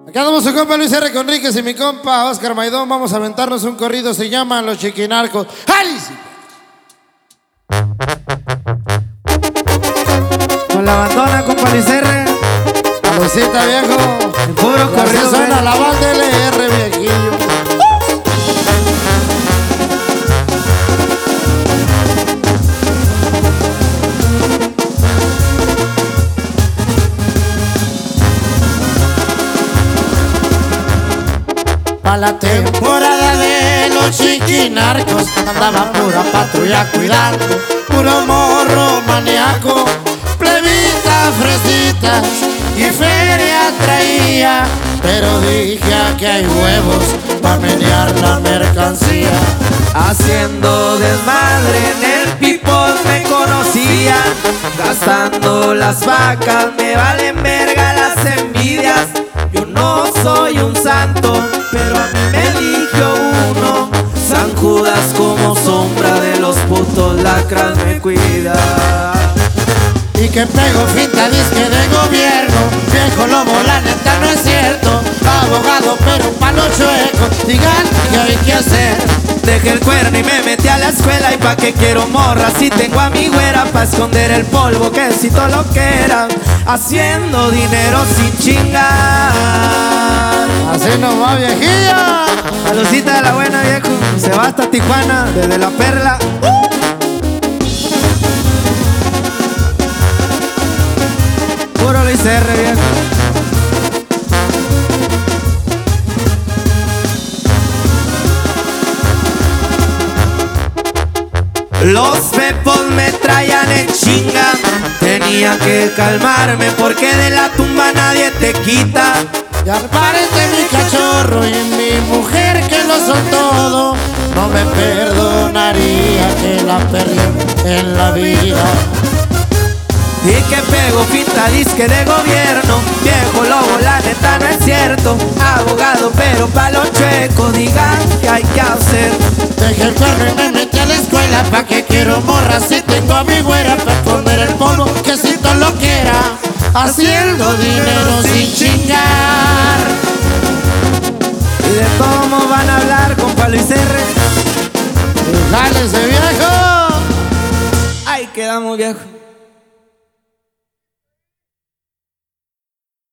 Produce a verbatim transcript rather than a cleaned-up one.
Acá andamos su compa Luis R. Conríquez y mi compa Oscar Maidón. Vamos a aventarnos un corrido, se llama Los Chiquinarcos. ¡Alice! Con la bandona, compa Luis R. Salucita, viejo. El puro corrido. Suena la banda L R, viejillo. Pa' la temporada de los chiquinarcos andaba pura patrulla cuidando, puro morro maníaco, plebita, fresitas y feria traía. Pero dije aquí hay huevos pa' menear la mercancía. Haciendo desmadre en el people me conocía, gastando las vacas, me valen verga las envidias. Yo no soy un santo, pero a mí me eligió uno. San Judas como sombra de los putos lacras me cuida. Y que pego finta disque de gobierno, viejo lobo, la neta no es cierto. Abogado pero un palo chueco, digan qué hay que hacer. Dejé el cuerno y me metí a la escuela. ¿Y pa' qué quiero morra si tengo a mi güera? Pa' esconder el polvo que si todo lo que era, haciendo dinero sin chingar. Así no va, viejilla. Saludcita de la buena, viejo. Se va hasta Tijuana, desde La Perla. ¡Uh! Puro Luis R, viejo. Los pepos me traían en chinga, tenía que calmarme porque de la tumba nadie te quita. Y al parecer mi cachorro y mi mujer que lo son todo, no me perdonaría que la perdí en la vida. Y que pego pinta disque de gobierno, viejo lobo, la neta no es cierto. Abogado pero pa' los chuecos, digan que hay que hacer. Dejé el cuerno y me metí a la escuela, pa' que quiero morra si tengo a mi güera, pa' esconder el polvo que si todo lo que era, haciendo dinero sin chingar. Y de cómo van a hablar, compa Luis R. ¡Jálese, viejo! Ahí quedamos, viejo.